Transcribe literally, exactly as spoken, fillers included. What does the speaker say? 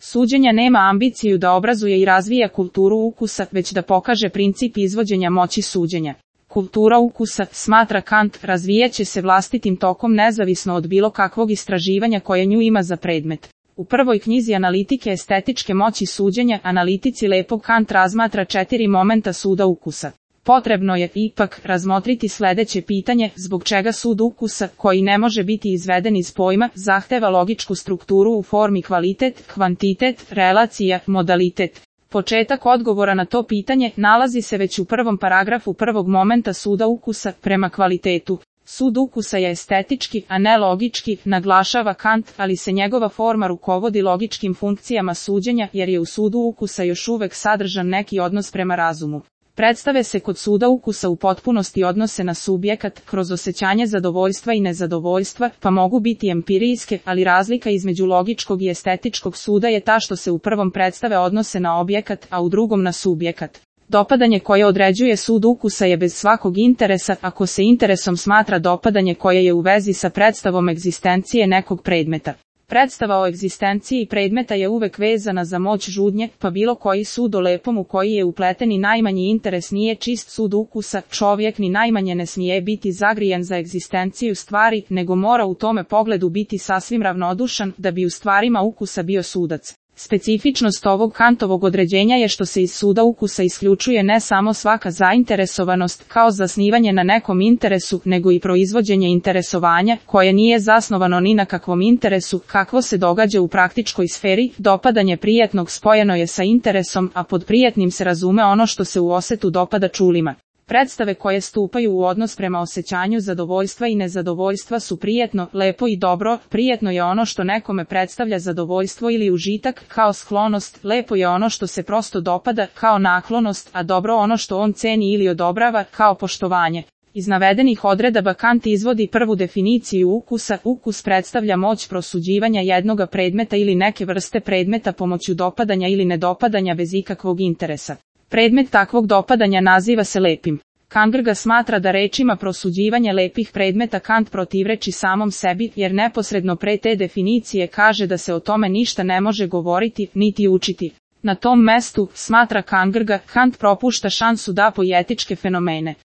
Suđenje nema ambiciju da obrazuje i razvija kulturu ukusa, već da pokaže princip izvođenja moći suđenja. Kultura ukusa, smatra Kant, razvijaće se vlastitim tokom nezavisno od bilo kakvog istraživanja koje nju ima za predmet. U prvoj knjizi Analitike estetičke moći suđenja, analitici lepog Kant razmatra četiri momenta suda ukusa. Potrebno je, ipak, razmotriti sledeće pitanje, zbog čega sud ukusa, koji ne može biti izveden iz pojma, zahteva logičku strukturu u formi kvalitet, kvantitet, relacija, modalitet. Početak odgovora na to pitanje nalazi se već u prvom paragrafu prvog momenta suda ukusa, prema kvalitetu. Sud ukusa je estetički, a ne logički, naglašava Kant, ali se njegova forma rukovodi logičkim funkcijama suđenja, jer je u sudu ukusa još uvek sadržan neki odnos prema razumu. Predstave se kod suda ukusa u potpunosti odnose na subjekat, kroz osjećanje zadovoljstva i nezadovoljstva, pa mogu biti empirijske, ali razlika između logičkog i estetičkog suda je ta što se u prvom predstave odnose na objekat, a u drugom na subjekat. Dopadanje koje određuje sud ukusa je bez svakog interesa, ako se interesom smatra dopadanje koje je u vezi sa predstavom egzistencije nekog predmeta. Predstava o egzistenciji predmeta je uvek vezana za moć žudnje, pa bilo koji sud o lepom u koji je upleten i najmanji interes nije čist sud ukusa, čovjek ni najmanje ne smije biti zagrijen za egzistenciju stvari, nego mora u tome pogledu biti sasvim ravnodušan, da bi u stvarima ukusa bio sudac. Specifičnost ovog Kantovog određenja je što se iz suda ukusa isključuje ne samo svaka zainteresovanost kao zasnivanje na nekom interesu, nego i proizvođenje interesovanja, koje nije zasnovano ni na kakvom interesu, kakvo se događa u praktičkoj sferi. Dopadanje prijetnog spojeno je sa interesom, a pod prijetnim se razume ono što se u osetu dopada čulima. Predstave koje stupaju u odnos prema osjećanju zadovoljstva i nezadovoljstva su prijetno, lepo i dobro. Prijetno je ono što nekome predstavlja zadovoljstvo ili užitak, kao sklonost, lepo je ono što se prosto dopada, kao naklonost, a dobro ono što on ceni ili odobrava, kao poštovanje. Iz navedenih odredaba Kant izvodi prvu definiciju ukusa. Ukus predstavlja moć prosuđivanja jednoga predmeta ili neke vrste predmeta pomoću dopadanja ili nedopadanja bez ikakvog interesa. Predmet takvog dopadanja naziva se lepim. Kant ga smatra da rečima prosuđivanje lepih predmeta Kant protivreči samom sebi, jer neposredno pre te definicije kaže da se o tome ništa ne može govoriti, niti učiti. Na tom mestu, smatra Kant, Kant propušta šansu da poetičke fenomene